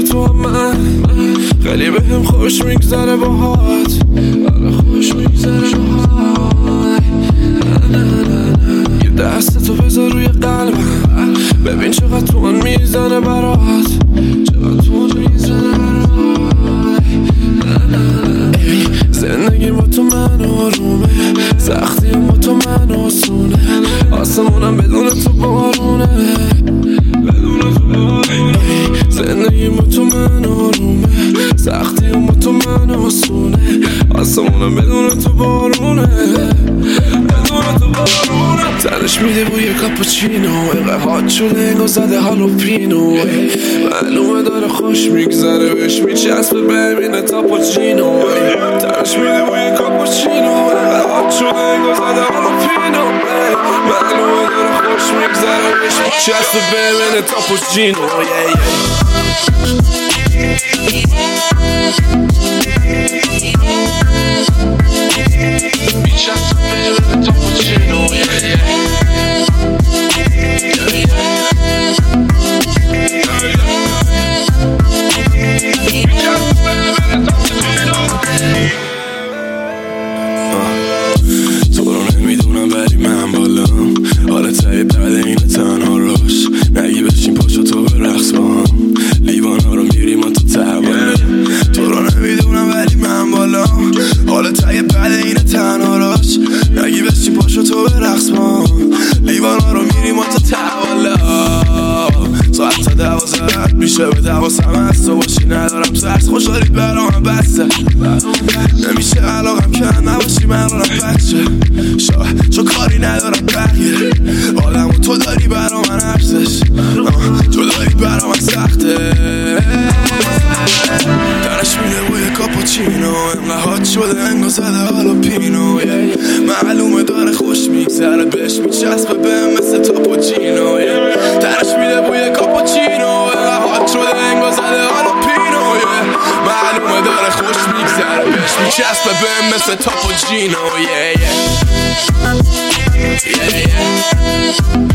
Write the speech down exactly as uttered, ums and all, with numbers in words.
تو هم من خیلی به هم خوش میگذره باهات آره خوش میگذره باهات یه دست تو بذار روی قلبم ببین چقدر تون میزنه برات چقدر تون میزنه برات زندگی با تو من آرومه سختی با تو من آسونه آسمونم بدون تو بارونه بدون تو بارونه زندگی با تو من آرومه سختی با تو من آسونه آسمونم بدون تو بارونه بدون تو بارونه تنش میده بوی کاپوچینو اینقدر هات شده انگار زده هالوپینو معلومه داره خوش میگذره بهش میچسبه ببینه تاپوچینو تنش میده بوی کاپوچینو اینقدر هات شده انگار زده هالوپینو معلومه داره خوش میگذره بهش میچسبه ببینه تاپوچینو تو رو نمیدونم ولی من بالام حالا تایی بعد این تنها روش نگی بشین پاشو تو به رقص با هم لیوان ها رو میریم تو تحواله تو رو نمیدونم ولی من بالام حالا تایی بعد این تنها روش نگی بشین پاشو تو به رقص با هم لیوان ها رو میریم تو تحواله ساعت تا دوازه رد میشه به دوازم هست تو باشی ندارم سرس خوشحالی برام بسته نمیشه علاقم که نباشی من رو بچه شا چو کاری ندارم بقیه آدم و تو داری برا من ارزش تو داری برا من سخته درش میده بوی کاپوچینو اینقدر هات شده انگار زده هالوپینو معلومه داره خوش میگذره بهش میچسبه به مثل تاپوچینو درش میده بوی کاپوچینو اینقدر هات شده انگار زده هالوپینو معلومه داره خوش میگذره بهش میچسبه به مثل تاپوچینو yeah, yeah. Yeah, yeah.